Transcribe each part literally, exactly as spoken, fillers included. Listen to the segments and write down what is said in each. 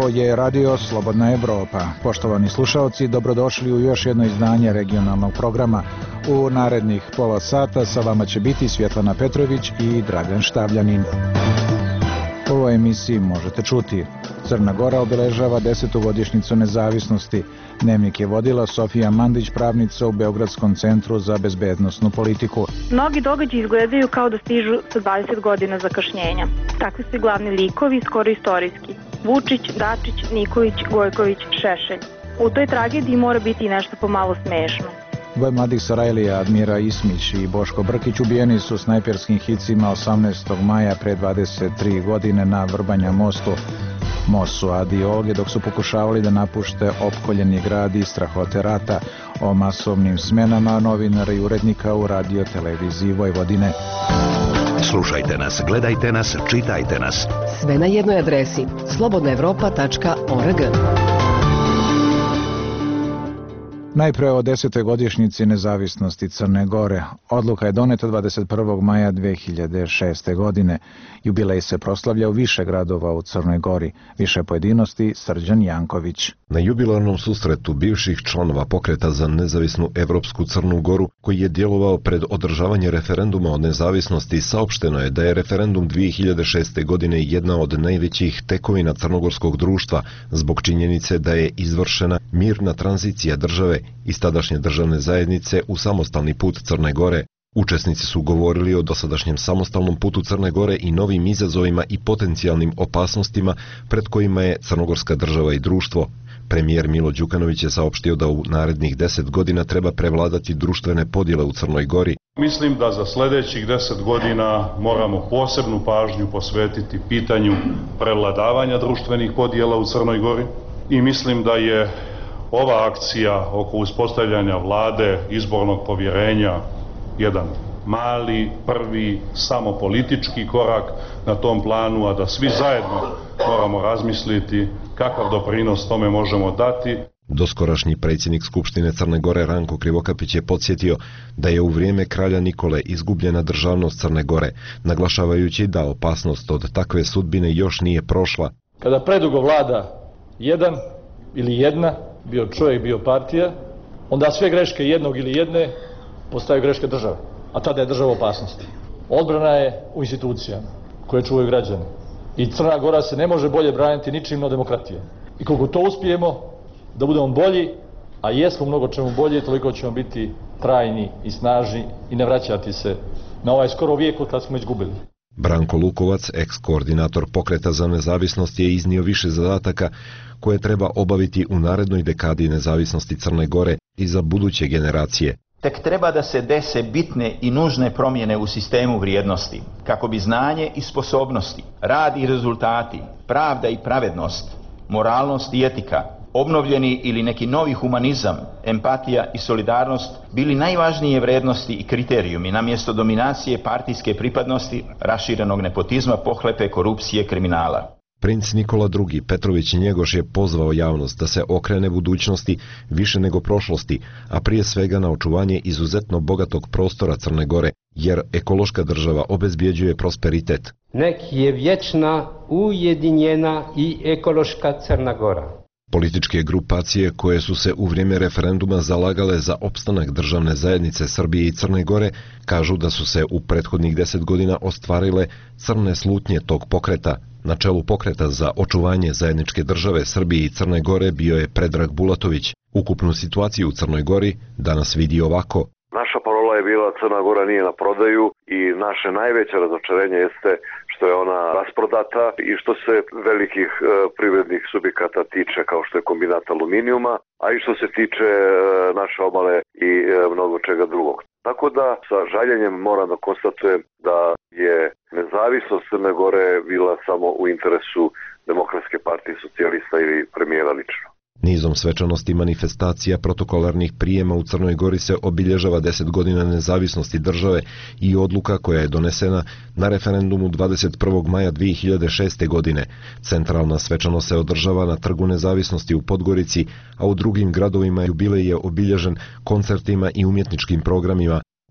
Ovo je Radio Slobodna Evropa. Poštovani slušalci, dobrodošli u još jedno izdanje regionalnog programa. U narednih pola sata sa vama će biti Svjetlana Petrović i Dragan Štavljanin. U ovoj emisiji možete čuti: Crna Gora obeležava desetu godišnjicu nezavisnosti. Dnevnik je vodila Sofija Mandić, pravnica u Beogradskom centru za bezbednosnu politiku. Mnogi događaji izgledaju kao da stižu sa dvadeset godina zakašnjenja. Takvi su i glavni likovi, skoro istorijski. Vučić, Dačić, Nikolić, Gojković, Šešelj. U toj tragediji mora biti i nešto pomalo smešno. Dvoje mladih Sarajlija, Admira Ismić i Boško Brkić, ubijeni su snajperskim hicima osamnaestog maja pre dvadeset tri godine na Vrbanja mostu. Most su adiologe dok su pokušavali da napušte opkoljeni grad i strahote rata. O masovnim smenama novinara i urednika u radio televiziji Vojvodine. Slušajte nas, gledajte nas, čitajte nas. Sve na jednoj adresi: slobodna evropa tačka org. Najpre o desetoj godišnjici nezavisnosti Crne Gore. Odluka je doneta dvadeset prvog maja dve hiljade šeste. godine. Jubilej se proslavlja u više gradova u Crnoj Gori. Više pojedinosti Srđan Janković. Na jubilarnom susretu bivših članova pokreta za nezavisnu Evropsku Crnu Goru, koji je djelovao pred održavanje referenduma o nezavisnosti, saopšteno je da je referendum dve hiljade šeste. godine jedna od najvećih tekovina crnogorskog društva zbog činjenice da je izvršena mirna tranzicija države iz tadašnje državne zajednice u samostalni put Crne Gore. Učesnici su govorili o dosadašnjem samostalnom putu Crne Gore i novim izazovima i potencijalnim opasnostima pred kojima je crnogorska država i društvo. Premijer Milo Đukanović je saopštio da u narednih deset godina treba prevladati društvene podjele u Crnoj Gori. Mislim da za sljedećih deset godina moramo posebnu pažnju posvetiti pitanju prevladavanja društvenih podjela u Crnoj Gori i mislim da je ova akcija oko uspostavljanja vlade, izbornog povjerenja, jedan mali, prvi, samo politički korak na tom planu, a da svi zajedno moramo razmisliti kakav doprinos tome možemo dati. Doskorašnji predsjednik Skupštine Crne Gore Ranko Krivokapić je podsjetio da je u vrijeme kralja Nikole izgubljena državnost Crne Gore, naglašavajući da opasnost od takve sudbine još nije prošla. Kada predugo vlada jedan ili jedna, bio čovjek, bio partija, onda sve greške jednog ili jedne postaju greške države, a tada je država opasnosti. Odbrana je u institucijama koje čuvaju građani. I Crna Gora se ne može bolje braniti ničim no demokratije. I koliko to uspijemo da budemo bolji, a jesmo mnogo čemu bolje, toliko ćemo biti trajni i snažni i ne vraćati se na ovaj skoro vijek od kad smo izgubili. Branko Lukovac, eks-koordinator pokreta za nezavisnost, je iznio više zadataka koje treba obaviti u narednoj dekadi nezavisnosti Crne Gore i za buduće generacije. Tek treba da se dese bitne i nužne promjene u sistemu vrijednosti, kako bi znanje i sposobnosti, rad i rezultati, pravda i pravednost, moralnost i etika, obnovljeni ili neki novi humanizam, empatija i solidarnost bili najvažnije vrijednosti i kriterijumi namjesto dominacije partijske pripadnosti, raširenog nepotizma, pohlepe, korupcije, kriminala. Princ Nikola drugi Petrović Njegoš je pozvao javnost da se okrene budućnosti više nego prošlosti, a prije svega na očuvanje izuzetno bogatog prostora Crne Gore, jer ekološka država obezbjeđuje prosperitet. Nek je vječna, ujedinjena i ekološka Crna Gora. Političke grupacije koje su se u vrijeme referenduma zalagale za opstanak državne zajednice Srbije i Crne Gore kažu da su se u prethodnih deset godina ostvarile crne slutnje tog pokreta. Na čelu pokreta za očuvanje zajedničke države Srbije i Crne Gore bio je Predrag Bulatović. Ukupnu situaciju u Crnoj Gori danas vidi ovako. Naša parola je bila Crna Gora nije na prodaju i naše najveće razočarenje jeste što je ona rasprodata i što se velikih e, privrednih subjekata tiče, kao što je kombinat aluminijuma, a i što se tiče e, naše obale i e, mnogo čega drugog. Tako da sa žaljenjem moram da konstatujem da je nezavisnost Crne Gore bila samo u interesu Demokratske partije socijalista ili premijera lično. Nizom svečanosti manifestacija protokolarnih prijema u Crnoj Gori se obilježava deset godina nezavisnosti države i odluka koja je donesena na referendumu dvadeset prvog maja dve hiljade šeste. godine. Centralna svečanost se održava na Trgu nezavisnosti u Podgorici, a u drugim gradovima jubilej je obilježen koncertima i umjetničkim programima.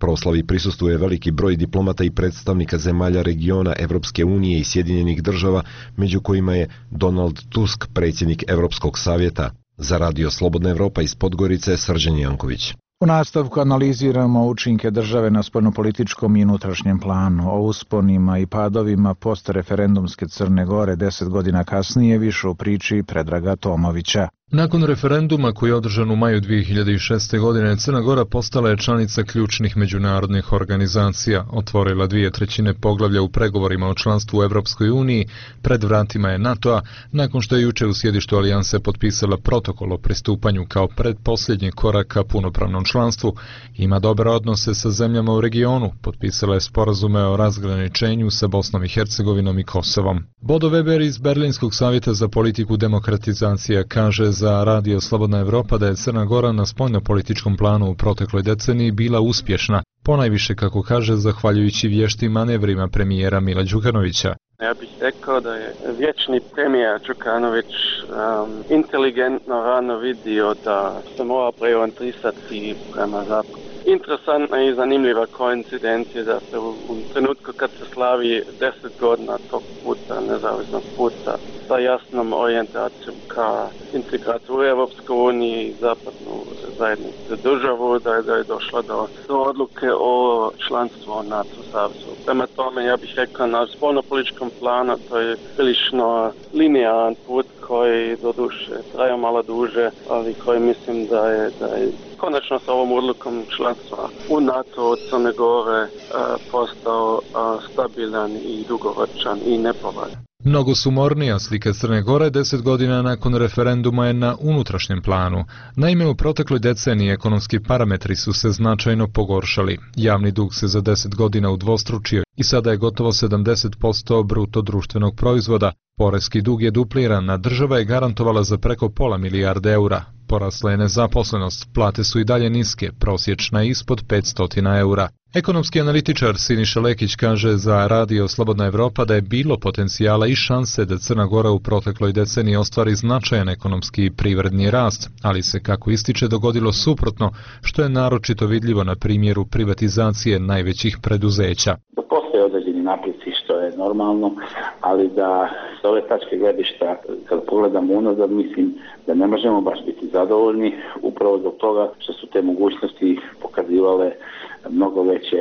Proslavi prisustuje veliki broj diplomata i predstavnika zemalja regiona Evropske unije i Sjedinjenih država, među kojima je Donald Tusk, predsjednik Evropskog savjeta. Za Radio Slobodna Evropa iz Podgorice, Srđan Janković. U nastavku analiziramo učinke države na spoljnopolitičkom i unutrašnjem planu. O usponima i padovima postreferendumske Crne Gore deset godina kasnije više u priči Predraga Tomovića. Nakon referenduma koji je održan u maju dvije hiljade šeste. godine, Crna Gora postala je članica ključnih međunarodnih organizacija, otvorila dvije trećine poglavlja u pregovorima o članstvu u Evropskoj uniji, pred vratima je NATO-a, nakon što je juče u sjedištu alijanse potpisala protokol o pristupanju kao predposljednji korak ka punopravnom članstvu, ima dobre odnose sa zemljama u regionu, potpisala je sporazume o razgraničenju sa Bosnom i Hercegovinom i Kosovom. Bodo Weber iz Berlinskog savjeta za politiku demokratizacije kaže za Radio Slobodna Evropa da je Crna Gora na spoljnopolitičkom planu u protekloj deceniji bila uspješna, ponajviše, kako kaže, zahvaljujući vještim manevrima premijera Mila Đukanovića. Ja bih rekao da je vječni premijer Đukanović um, inteligentno rano vidio da se mora preorientirati prema zapadu. Interesantna i zanimljiva koincidencija da se u, u trenutku kad se slavi deset godina tog puta, nezavisnog puta, sa jasnom orijentacijom ka integraciju u Evropsku uniju i zapadnu zajednicu državu, da je, da je došlo do, do odluke o članstvu u NATO savezu. Prema tome, ja bih rekao, na spoljnopolitičkom planu to je prilično linearan put koji doduše traje malo duže, ali koji mislim da je, da je konačno sa ovom odlukom članstva u NATO od Crne Gore uh, postao uh, stabilan i dugoročan i nepovaljan. Mnogo sumornija slika Crne Gore deset godina nakon referenduma je na unutrašnjem planu. Naime, u protekloj deceniji ekonomski parametri su se značajno pogoršali. Javni dug se za deset godina udvostručio i sada je gotovo sedamdeset posto bruto društvenog proizvoda. Poreski dug je dupliran, a država je garantovala za preko pola milijarde eura. Porasla je nezaposlenost, plate su i dalje niske, prosječna ispod petsto eura. Ekonomski analitičar Siniša Lekić kaže za Radio Slobodna Evropa da je bilo potencijala i šanse da Crna Gora u protekloj deceniji ostvari značajan ekonomski i privredni rast, ali se, kako ističe, dogodilo suprotno, što je naročito vidljivo na primjeru privatizacije najvećih preduzeća. Postoje određeni napreci, što je normalno, ali da s ove tačke gledišta, kad pogledamo unazad, mislim da ne možemo baš biti zadovoljni, upravo zbog toga što su te mogućnosti pokazivale mnogo veće,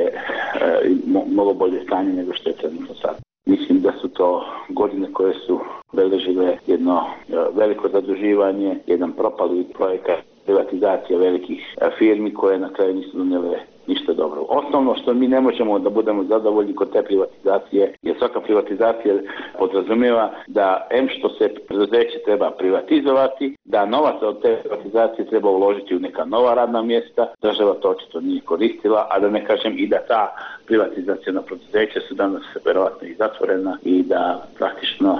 mnogo bolje stanje nego što je trenutno sad. Mislim da su to godine koje su beležile jedno veliko zaduživanje, jedan propali projekat privatizacije velikih firmi koje na kraju nisu donijele ništa dobro. Osnovno što mi ne možemo da budemo zadovoljni kod te privatizacije, jer svaka privatizacija podrazumijeva da em što se preduzeće treba privatizovati, da novac od te privatizacije treba uložiti u neka nova radna mjesta, država to očito nije koristila, a da ne kažem i da ta privatizacijona preduzeća su danas verovatno i zatvorena i da praktično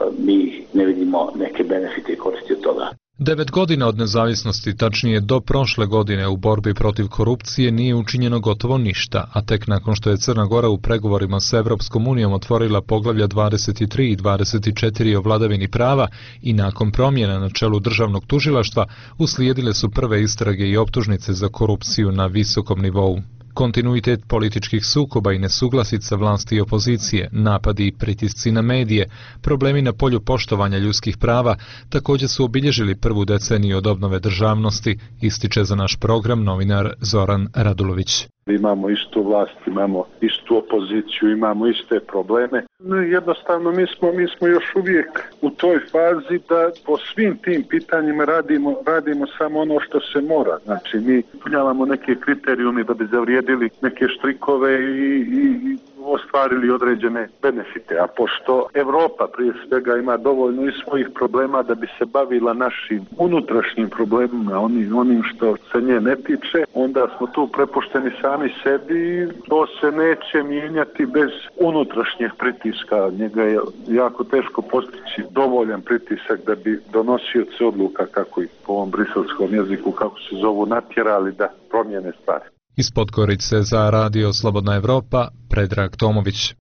mi ne vidimo neke benefite i koristi od toga. Devet godina od nezavisnosti, tačnije do prošle godine, u borbi protiv korupcije nije učinjeno gotovo ništa, a tek nakon što je Crna Gora u pregovorima sa Evropskom unijom otvorila poglavlja dvadeset tri i dvadeset četiri o vladavini prava i nakon promjena na čelu državnog tužilaštva, uslijedile su prve istrage i optužnice za korupciju na visokom nivou. Kontinuitet političkih sukoba i nesuglasica vlasti i opozicije, napadi i pritisci na medije, problemi na polju poštovanja ljudskih prava također su obilježili prvu deceniju od obnove državnosti, ističe za naš program novinar Zoran Radulović. Imamo istu vlast, imamo istu opoziciju, imamo iste probleme. No, jednostavno mi smo, mi smo još uvijek u toj fazi da po svim tim pitanjima radimo, radimo samo ono što se mora. Znači mi ispunjavamo neke kriterijume da bi zavrijedili neke štrikove i, i, i ostvarili određene benefite. A pošto Evropa prije svega ima dovoljno i svojih problema da bi se bavila našim unutrašnjim problemima, onim, onim što se nje ne tiče, onda smo tu prepušteni sami sebi i to se neće mijenjati bez unutrašnjeg pritiska. Njega je jako teško postići dovoljan pritisak da bi donosioci odluka, kako ih po ovom briselskom jeziku, kako se zovu, natjerali da promijene stvari. Iz Podgorice za Radio Slobodna Evropa, Predrag Tomović.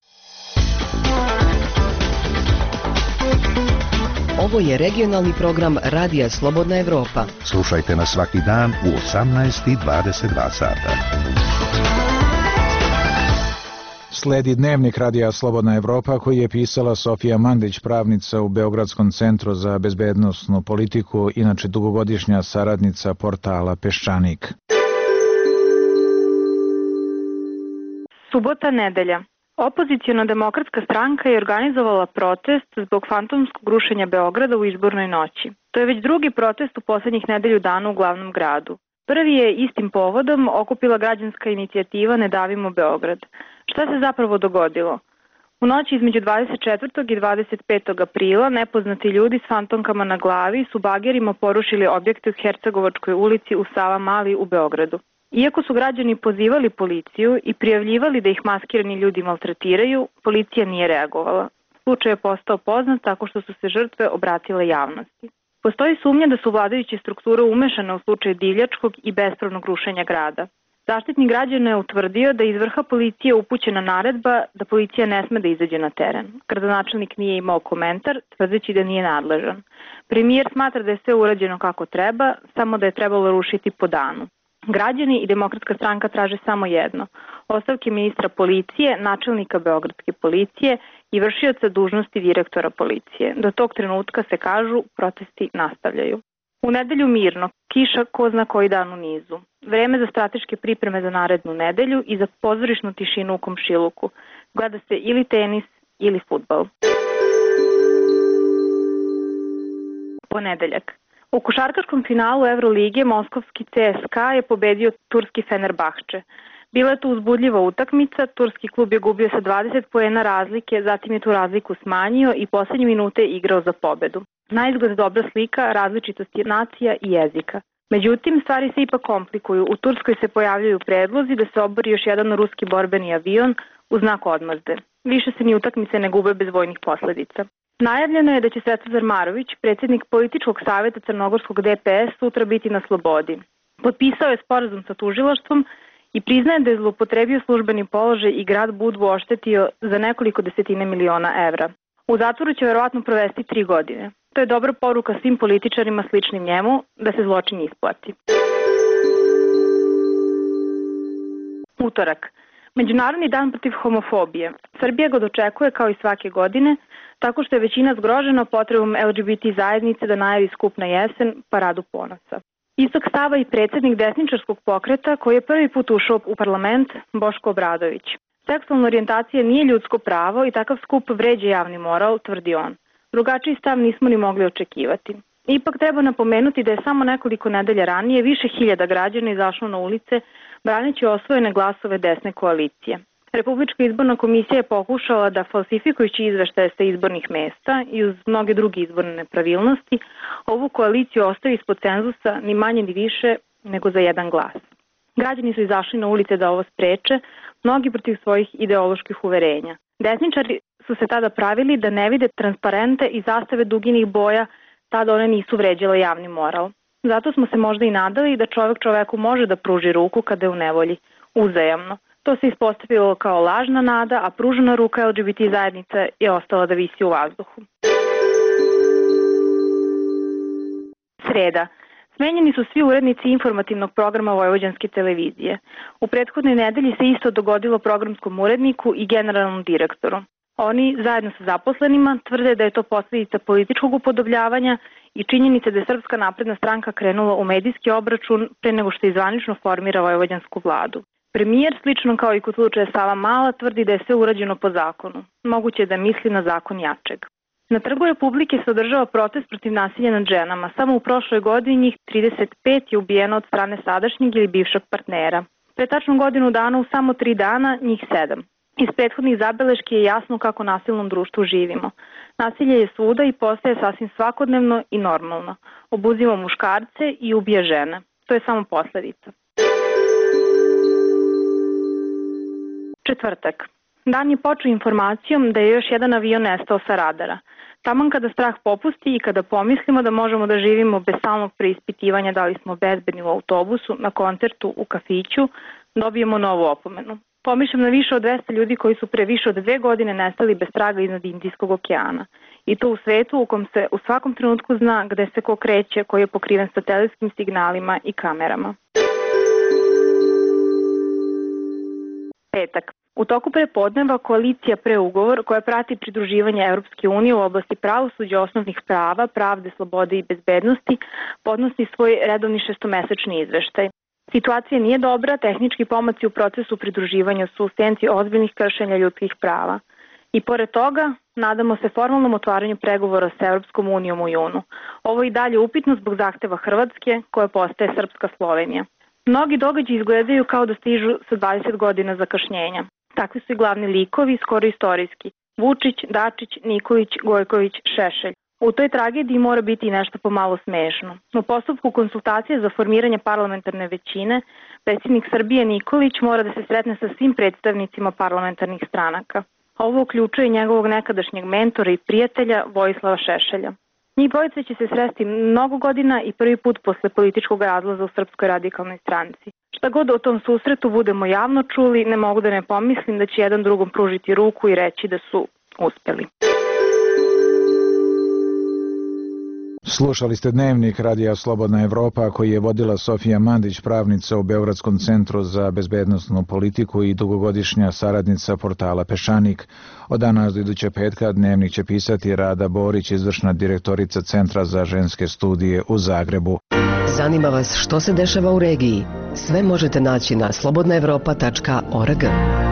Ovo je regionalni program Radija Slobodna Evropa. Slušajte nas svaki dan u osamnaest i dvadeset dva sata. Sledi dnevnik radija Slobodna Evropa koji je pisala Sofija Mandić, pravnica u Beogradskom centru za bezbednosnu politiku, inače dugogodišnja saradnica portala Peščanik. Subota, nedelja. Opoziciona demokratska stranka je organizovala protest zbog fantomskog rušenja Beograda u izbornoj noći. To je već drugi protest u poslednjih nedelju dana u glavnom gradu. Prvi je istim povodom okupila građanska inicijativa Ne davimo Beograd. Šta se zapravo dogodilo? U noći između dvadeset četvrtog i dvadeset petog aprila nepoznati ljudi s fantomkama na glavi su bagerima porušili objekte u Hercegovačkoj ulici u Savamali u Beogradu. Iako su građani pozivali policiju i prijavljivali da ih maskirani ljudi maltretiraju, policija nije reagovala. Slučaj je postao poznat tako što su se žrtve obratile javnosti. Postoji sumnja da su vladajuće strukture umešane u slučaj divljačkog i bespravnog rušenja grada. Zaštitnik građana je utvrdio da iz vrha policije upućena naredba da policija ne sme da izađe na teren. Gradonačelnik nije imao komentar, tvrdeći da nije nadležan. Premijer smatra da je sve urađeno kako treba, samo da je trebalo rušiti po danu. Građani i Demokratska stranka traže samo jedno: ostavke ministra policije, načelnika Beogradske policije i vršioca dužnosti direktora policije. Do tog trenutka, se kažu, protesti nastavljaju. U nedelju mirno, kiša ko zna koji dan u nizu. Vreme za strateške pripreme za narednu nedelju i za pozorišnu tišinu u komšiluku. Gleda se ili tenis ili fudbal. Ponedeljak. U košarkaškom finalu Evrolige moskovski C S K A je pobedio turski Fenerbahče. Bila je to uzbudljiva utakmica, turski klub je gubio sa dvadeset poena razlike, zatim je tu razliku smanjio i poslednje minute igrao za pobedu. Naizgled dobra slika različitosti nacija i jezika. Međutim, stvari se ipak komplikuju. U Turskoj se pojavljaju predlozi da se obori još jedan ruski borbeni avion u znak odmazde. Više se ni utakmice ne gube bez vojnih posledica. Najavljeno je da će Svetozar Marović, predsjednik političkog savjeta crnogorskog D P S, sutra biti na slobodi. Potpisao je sporazum sa tužilaštvom i priznaje da je zloupotrebio službeni položaj i grad Budvu oštetio za nekoliko desetine miliona evra. U zatvoru će verovatno provesti tri godine. To je dobra poruka svim političarima sličnim njemu da se zločin isplati. Utorak. Međunarodni dan protiv homofobije. Srbija ga dočekuje kao i svake godine, tako što je većina zgrožena potrebom L G B T zajednice da najavi skup na jesen, paradu ponosa. Istog stava i predsjednik desničarskog pokreta koji je prvi put ušao u parlament, Boško Obradović. Seksualna orijentacija nije ljudsko pravo i takav skup vređa javni moral, tvrdi on. Drugačiji stav nismo ni mogli očekivati. Ipak treba napomenuti da je samo nekoliko nedelja ranije više hiljada građana izašlo na ulice braneći osvojene glasove desne koalicije. Republička izborna komisija je pokušala da falsifikujući izveštaje sa izbornih mesta i uz mnoge druge izborne nepravilnosti ovu koaliciju ostavi ispod cenzusa ni manje ni više nego za jedan glas. Građani su izašli na ulice da ovo spreče, mnogi protiv svojih ideoloških uverenja. Desničari su se tada pravili da ne vide transparente i zastave duginih boja, tada one nisu vređale javni moral. Zato smo se možda i nadali da čovek čoveku može da pruži ruku kada je u nevolji, uzajamno. To se ispostavilo kao lažna nada, a pružena ruka L G B T zajednice je ostala da visi u vazduhu. Sreda. Smenjeni su svi urednici informativnog programa Vojvođanske televizije. U prethodnoj nedelji se isto dogodilo programskom uredniku i generalnom direktoru. Oni, zajedno sa zaposlenima, tvrde da je to posljedica političkog upodobljavanja i činjenice da je Srpska napredna stranka krenula u medijski obračun pre nego što izvanično formira vojvođansku vladu. Premijer, slično kao i kod slučaja Savamala, tvrdi da je sve urađeno po zakonu. Moguće je da misli na zakon jačeg. Na Trgu Republike se održava protest protiv nasilja nad ženama. Samo u prošloj godini njih trideset pet je ubijeno od strane sadašnjeg ili bivšeg partnera. Pre tačno godinu dana u samo tri dana njih sedam. Iz prethodnih zabeleški je jasno kako nasilnom društvu živimo. Nasilje je svuda i postaje sasvim svakodnevno i normalno. Obuzima muškarce i ubija žene. To je samo posledica. Četvrtak. Dan je počeo informacijom da je još jedan avion nestao sa radara. Taman kada strah popusti i kada pomislimo da možemo da živimo bez stalnog preispitivanja da li smo bezbedni u autobusu, na koncertu, u kafiću, dobijemo novu opomenu. Pomišljam na više od dvesta ljudi koji su pre više od dve godine nestali bez traga iznad Indijskog okeana. I to u svetu u kom se u svakom trenutku zna gde se ko kreće, koji je pokriven satelitskim signalima i kamerama. Petak. U toku prepodneva koalicija Preugovor, koja prati pridruživanje Evropske unije u oblasti pravosuđa, osnovnih prava, pravde, slobode i bezbednosti, podnosi svoj redovni šestomesečni izveštaj. Situacija nije dobra, tehnički pomaci u procesu pridruživanja su u senci ozbiljnih kršenja ljudskih prava. I pored toga, nadamo se formalnom otvaranju pregovora sa Evropskom unijom u junu. Ovo je i dalje upitno zbog zahteva Hrvatske, koja postaje srpska Slovenija. Mnogi događaji izgledaju kao da stižu sa dvadeset godina zakašnjenja. Takvi su i glavni likovi, skoro istorijski. Vučić, Dačić, Nikolić, Gojković, Šešelj. U toj tragediji mora biti i nešto pomalo smešno. U postupku konsultacije za formiranje parlamentarne većine, predsjednik Srbije Nikolić mora da se sretne sa svim predstavnicima parlamentarnih stranaka. Ovo uključuje njegovog nekadašnjeg mentora i prijatelja Vojislava Šešelja. Njih dvojica će se sresti mnogo godina i prvi put posle političkog razlaza u Srpskoj radikalnoj stranci. Šta god o tom susretu budemo javno čuli, ne mogu da ne pomislim da će jedan drugom pružiti ruku i reći da su uspeli. Slušali ste dnevnik Radija Slobodna Evropa koji je vodila Sofija Mandić, pravnica u Beogradskom centru za bezbednosnu politiku i dugogodišnja saradnica portala Peščanik. Od danas do iduće petka dnevnik će pisati Rada Borić, izvršna direktorica Centra za ženske studije u Zagrebu. Zanima vas što se dešava u regiji? Sve možete naći na slobodna evropa tačka org.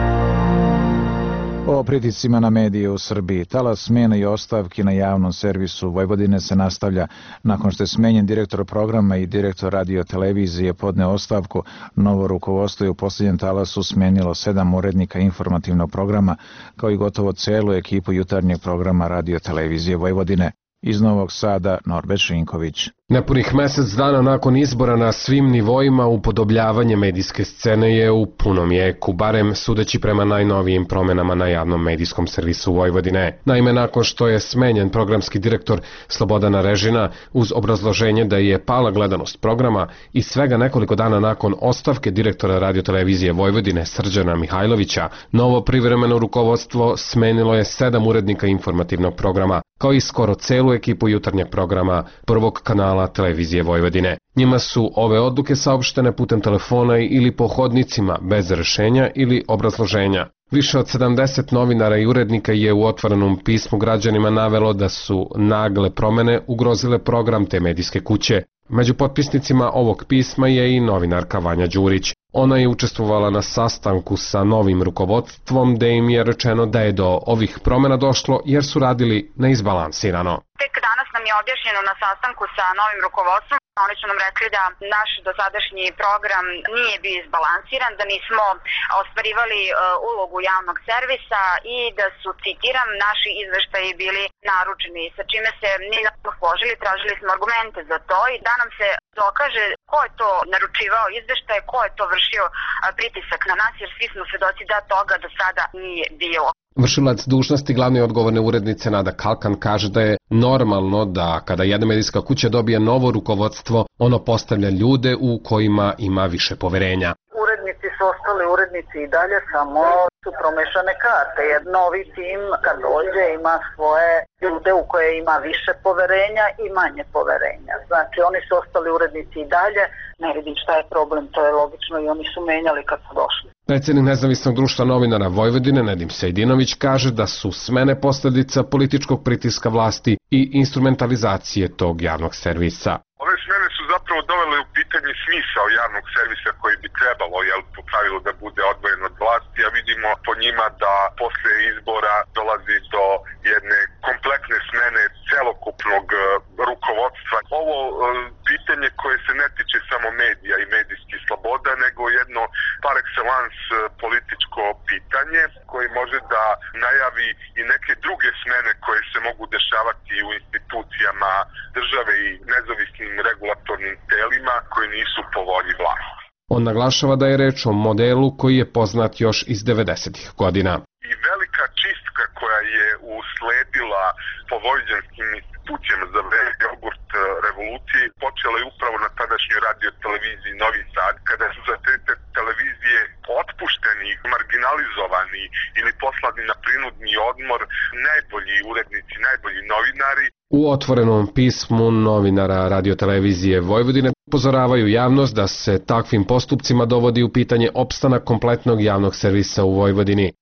O pritiscima na medije u Srbiji. Talas smena i ostavki na javnom servisu Vojvodine se nastavlja. Nakon što je smenjen direktor programa i direktor radio-televizije podneo ostavku, novo rukovodstvo je u posljednjem talasu smenilo sedam urednika informativnog programa, kao i gotovo celu ekipu jutarnjeg programa radio-televizije Vojvodine. Iz Novog Sada, Norbert Šinković. Nepunih mesec dana nakon izbora na svim nivoima upodobljavanje medijske scene je u punom jeku, barem sudeći prema najnovijim promenama na javnom medijskom servisu Vojvodine. Naime, nakon što je smenjen programski direktor Slobodana Režina uz obrazloženje da je pala gledanost programa i svega nekoliko dana nakon ostavke direktora radiotelevizije Vojvodine Srđana Mihajlovića, novo privremeno rukovodstvo smenilo je sedam urednika informativnog programa, kao i skoro celu ekipu jutarnjeg programa prvog kanala televizije Vojvodine. Njima su ove odluke saopštene putem telefona ili po hodnicima, bez rešenja ili obrazloženja. Više od sedamdeset novinara i urednika je u otvorenom pismu građanima navelo da su nagle promene ugrozile program te medijske kuće. Među potpisnicima ovog pisma je i novinarka Vanja Đurić. Ona je učestvovala na sastanku sa novim rukovodstvom, da im je rečeno da je do ovih promena došlo jer su radili neizbalansirano. Tek danas nam je objašnjeno na sastanku sa novim rukovodstvom. Oni su nam rekli da naš dosadašnji program nije bio izbalansiran, da nismo ostvarivali uh, ulogu javnog servisa i da su, citiram, naši izveštaji bili naručeni, sa čime se nismo složili, tražili smo argumente za to i da nam se dokaže ko je to naručivao izveštaje, ko je to vršio uh, pritisak na nas, jer svi smo svedoci da toga do sada nije bilo. Vršilac dužnosti glavne odgovorne urednice Nada Kalkan kaže da je normalno da kada jedna medijska kuća dobije novo rukovodstvo, ono postavlja ljude u kojima ima više poverenja. Urednici su ostali urednici i dalje, samo su promešane karte. Jer novi tim kad dođe ima svoje ljude u koje ima više poverenja i manje poverenja. Znači oni su ostali urednici i dalje, ne vidim šta je problem, to je logično i oni su menjali kad su došli. Predsjednik Nezavisnog društva novinara Vojvodine Nedim Sejdinović kaže da su smene posljedica političkog pritiska vlasti i instrumentalizacije tog javnog servisa. Ove smene su zapravo dovele u pitanje smisao javnog servisa koji bi trebalo, jel, po pravilu da bude odvojen od vlasti, a vidimo po njima da posle izbora dolazi do jedne kompletne smene celokupnog uh, rukovodstva. Ovo uh, pitanje koje se ne tiče samo medija i medijskih sloboda, nego jedno par excellence uh, političko pitanje koje može da najavi i neke druge smene koje se mogu dešavati u institucijama države i nezavisnim regulatornim telima koji nisu po volji vlasti. On naglašava da je reč o modelu koji je poznat još iz devedesetih godina. I velika čistka koja je usledila po vojvođanskim institucijama za vreme jogurt revolucije počela je upravo na tadašnjoj radio-televiziji Novi Sad, kada su za te, te televizije otpušteni, marginalizovani ili poslani na prinudni odmor najbolji urednici, najbolji novinari. U otvorenom pismu novinara radio-televizije Vojvodine upozoravaju javnost da se takvim postupcima dovodi u pitanje opstanak kompletnog javnog servisa u Vojvodini.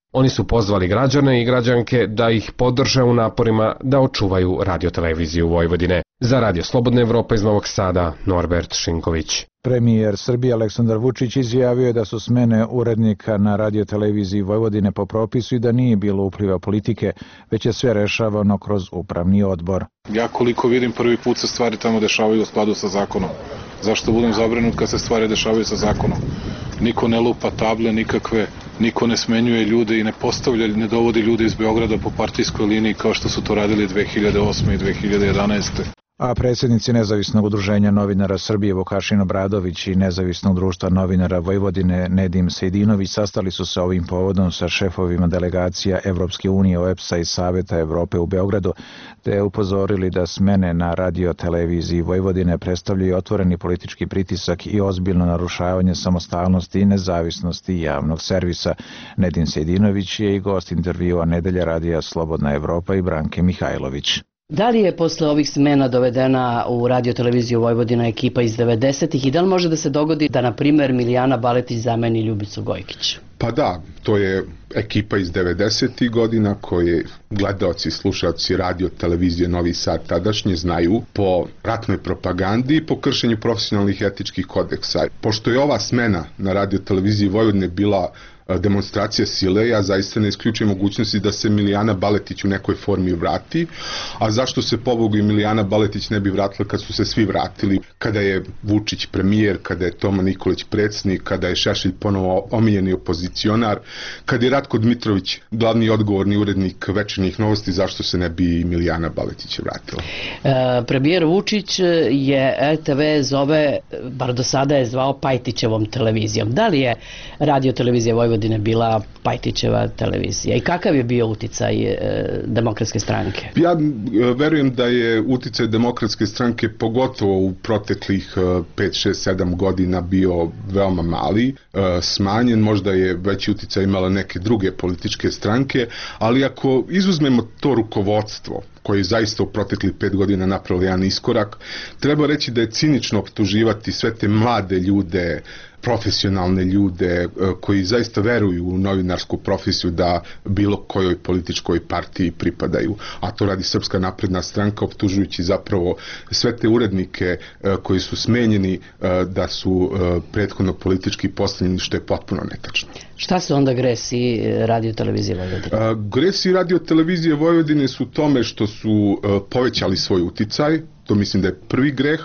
Oni su pozvali građane i građanke da ih podrže u naporima da očuvaju radioteleviziju Vojvodine. Za Radio Slobodna Evropa iz Novog Sada, Norbert Šinković. Premijer Srbije Aleksandar Vučić izjavio je da su smene urednika na radioteleviziji Vojvodine po propisu i da nije bilo upliva politike, već je sve rešavano kroz upravni odbor. Ja koliko vidim, prvi put se stvari tamo dešavaju u skladu sa zakonom. Zašto budem zabrinut kad se stvari dešavaju sa zakonom? Niko ne lupa table nikakve, niko ne smenjuje ljude i ne postavlja, ne dovodi ljude iz Beograda po partijskoj liniji kao što su to radili dve hiljade osme i dve hiljade jedanaeste. A predsjednici Nezavisnog udruženja novinara Srbije Vukašin Obradović i Nezavisnog društva novinara Vojvodine Nedim Sejdinović sastali su se ovim povodom sa šefovima delegacija Evropske unije, O E P S-a i Saveta Evrope u Beogradu, te upozorili da smene na radioteleviziji Vojvodine predstavljaju otvoreni politički pritisak i ozbiljno narušavanje samostalnosti i nezavisnosti javnog servisa. Nedim Sejdinović je i gost intervjua Nedelja radija Slobodna Evropa i Branke Mihajlović. Da li je posle ovih smena dovedena u radioteleviziju Vojvodina ekipa iz devedesetih i da li može da se dogodi da, na primer, Milijana Baletić zameni Ljubicu Gojkić? Pa da, to je ekipa iz devedesetih godina koje gledaoci i slušaoci radio televizije Novi Sad tadašnje znaju po ratnoj propagandi i po kršenju profesionalnih etičkih kodeksa. Pošto je ova smena na radio televiziji Vojvodine bila demonstracija sile, ja zaista ne isključujem mogućnosti da se Milijana Baletić u nekoj formi vrati, a zašto se pobogu i Milijana Baletić ne bi vratila kad su se svi vratili, kada je Vučić premijer, kada je Toma Nikolić predsjednik, kada je Šešelj ponovo omiljeni opozicionar, kada je Ratko Dmitrović glavni odgovorni urednik Večernjih novosti, zašto se ne bi Milijana Baletić vratila? E, premijer Vučić je R T V zove, bar do sada je zvao Pajtićevom televizijom. Da li je radio televizija Vojvodine bila Pajtićeva televizija i kakav je bio uticaj e, Demokratske stranke? Ja verujem da je uticaj Demokratske stranke pogotovo u proteklih pet, šest, sedam godina bio veoma mali, e, smanjen, možda je veći uticaj imala neke druge političke stranke, ali ako izuzmemo to rukovodstvo koji je zaista u proteklih pet godina napravili jedan iskorak, treba reći da je cinično optuživati sve te mlade ljude, profesionalne ljude koji zaista veruju u novinarsku profesiju da bilo kojoj političkoj partiji pripadaju. A to radi Srpska napredna stranka, optužujući zapravo sve te urednike koji su smenjeni da su prethodno politički postavljeni, što je potpuno netačno. Šta su onda gresi radio televizije Vojvodine? Gresi radio televizije Vojvodine su tome što su povećali svoj uticaj. To mislim da je prvi greh,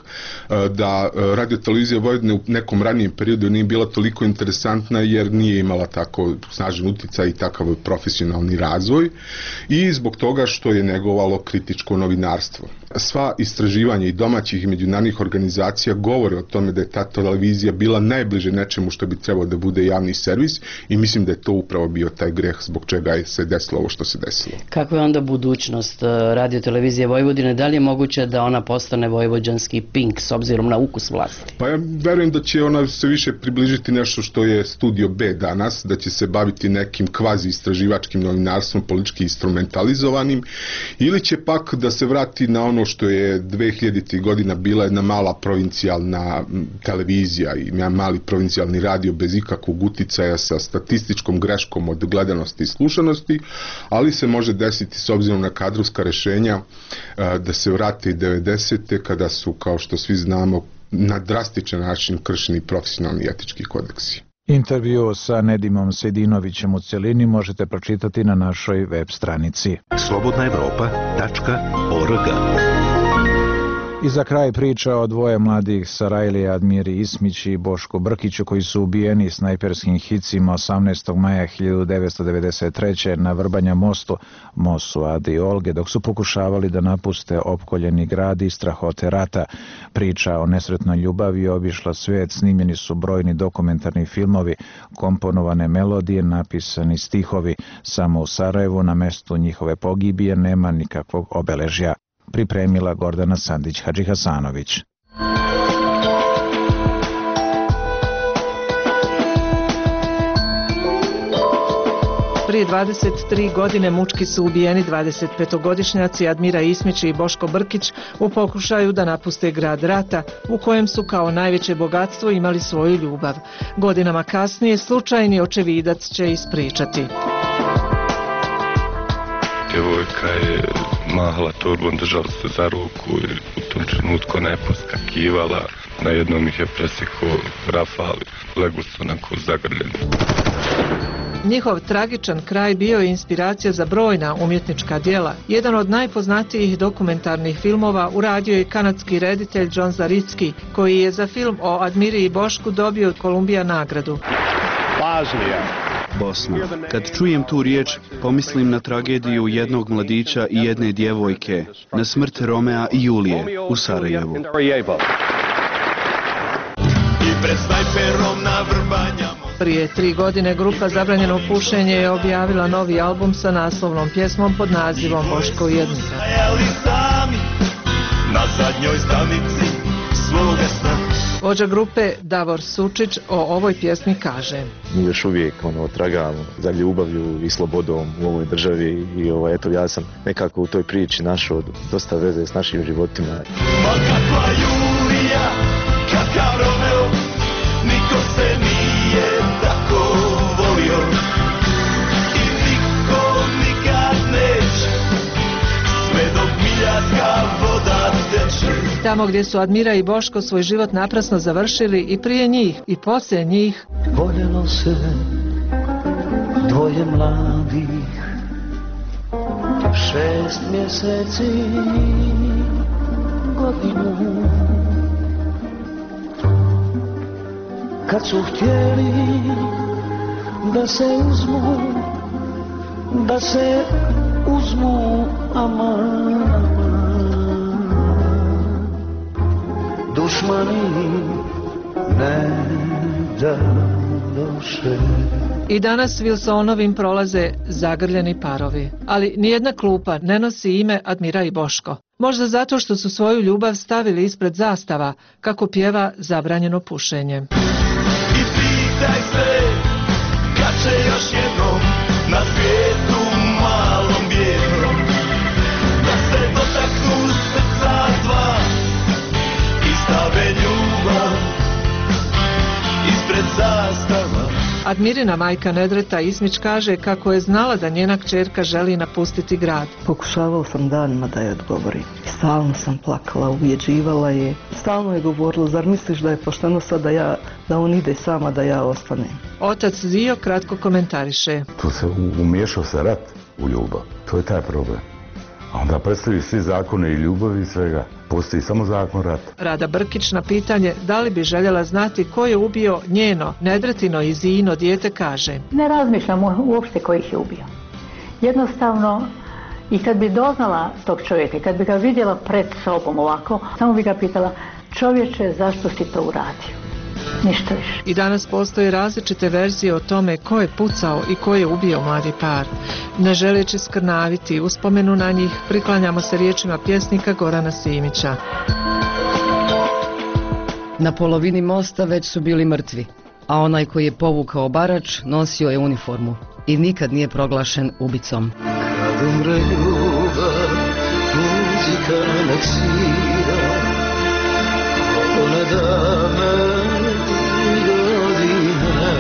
da radio televizija Vojvodine u nekom ranijem periodu nije bila toliko interesantna jer nije imala tako snažan uticaj i takav profesionalni razvoj i zbog toga što je negovalo kritičko novinarstvo. Sva istraživanja i domaćih i međunarodnih organizacija govore o tome da je ta televizija bila najbliže nečemu što bi trebalo da bude javni servis i mislim da je to upravo bio taj greh zbog čega je se desilo ovo što se desilo. Kakva je onda budućnost radio televizije Vojvodine? Da li je moguće da ona postane vojvođanski Pink s obzirom na ukus vlasti? Pa ja verujem da će ona se više približiti nešto što je Studio B danas, da će se baviti nekim kvazi istraživačkim novinarstvom, politički instrumentalizovanim, ili će pak da se vrati na ono što je dve hiljaditih godina bila jedna mala provincijalna televizija i jedan mali provincijalni radio bez ikakvog uticaja sa statističkom greškom od gledanosti i slušanosti, ali se može desiti s obzirom na kadrovska rešenja da se vrati i devedesete kada su, kao što svi znamo, na drastičan način kršeni profesionalni i etički kodeksi. Intervju sa Nedimom Sejdinovićem u cjelini možete pročitati na našoj web stranici slobodna evropa tačka org. I za kraj priča o dvoje mladih Sarajlija, Admiri Ismić i Bošku Brkiću koji su ubijeni snajperskim hicima osamnaestog maja hiljadu devetsto devedeset treće na Vrbanja mostu, Mosu Ade i Olge, dok su pokušavali da napuste opkoljeni grad i strahote rata. Priča o nesretnoj ljubavi obišla svijet, snimljeni su brojni dokumentarni filmovi, komponovane melodije, napisani stihovi. Samo u Sarajevu na mestu njihove pogibije nema nikakvog obeležja. Pripremila Gordana Sandić-Hadžihasanović. Prije dvadeset tri godine mučki su ubijeni dvadesetpetogodišnjaci Admira Ismić i Boško Brkić u pokušaju da napuste grad rata u kojem su kao najveće bogatstvo imali svoju ljubav. Godinama kasnije slučajni očevidac će ispričati. djevojka je mahala torbom, držala se za ruku i u tom trenutku ona je poskakivala. Na jednom ih je presekao rafal, legli su onako zagrljeni. Njihov tragičan kraj bio je inspiracija za brojna umjetnička djela. Jedan od najpoznatijih dokumentarnih filmova uradio je kanadski reditelj John Zaricki, koji je za film o Admiri i Bošku dobio Columbia nagradu. Bosna. Kad čujem tu riječ, pomislim na tragediju jednog mladića i jedne djevojke, na smrt Romea i Julije u Sarajevu. Prije tri godine grupa Zabranjeno pušenje je objavila novi album sa naslovnom pjesmom pod nazivom Boško i Admira. Vođa grupe Davor Sučić o ovoj pjesmi kaže: Mi još uvijek ono, tragamo za ljubavlju i slobodom u ovoj državi i ovo, eto, ja sam nekako u toj priči našao dosta veze s našim životima. Ma kakva Julija, kakav Romeo, niko se nije tako volio i niko nikad neće, sve dok miljarska voda teče. Tamo gdje su Admira i Boško svoj život naprasno završili, i prije njih i poslije njih, voljelo se dvoje mladih, šest mjeseci godinu. Kad su htjeli da se uzmu, da se uzmu, aman, dušmani ne da doše. I danas Wilsonovim prolaze zagrljeni parovi, ali nijedna klupa ne nosi ime Admira i Boško. Možda zato što su svoju ljubav stavili ispred zastava, kako pjeva Zabranjeno pušenje. I pitaj se, kad će još jednom na svijetu malom bijednom da se dotaknu srca dva i stave ljubav ispred zastava. Admirina majka Nedreta Ismić kaže kako je znala da njena kćerka želi napustiti grad. Pokušavao sam danima da je odgovorim. Stalno sam plakala, uvjeđivala je. Stalno je govorila, zar misliš da je pošteno sad da, ja, da on ide sama, da ja ostanem? Otac Zio kratko komentariše. Tu se umiješao se rat u ljubav. To je taj problem. A onda predstavljaju svi zakone i ljubavi i svega. Postoji samo zakon rata. Rada Brkić na pitanje da li bi željela znati ko je ubio njeno, Nedretino i Zijino dijete kaže: Ne razmišljam uopšte ko ih je ubio. Jednostavno, i kad bi doznala tog čovjeka, kad bi ga vidjela pred sobom ovako, samo bi ga pitala: čovječe, zašto si to uradio? Ništa više. I danas postoje različite verzije o tome ko je pucao i ko je ubio mladi par. Ne želeći skrnaviti uspomenu na njih, priklanjamo se riječima pjesnika Gorana Simića. Na polovini mosta već su bili mrtvi, a onaj koji je povukao barač nosio je uniformu i nikad nije proglašen ubicom. Kad umre ljubav, muzika nek svira, one dame godine,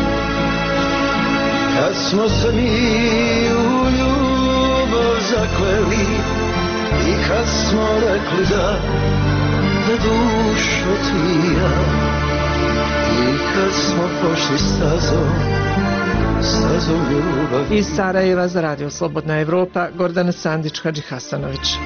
kad smo se mi u ljubav zakleli i kad smo rekli da, da dušo tvija, i kad smo pošli stazom, stazom ljubavi. Iz Sarajeva za Radio Slobodna Evropa, Gordana Sandić, Hadži Hasanović.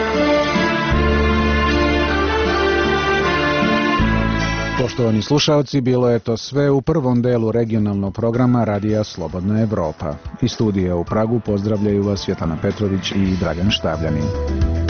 Poštovani slušalci, bilo je to sve u prvom delu regionalnog programa Radija Slobodna Evropa. Iz studija u Pragu pozdravljaju vas Svjetlana Petrović i Dragan Štavljanin.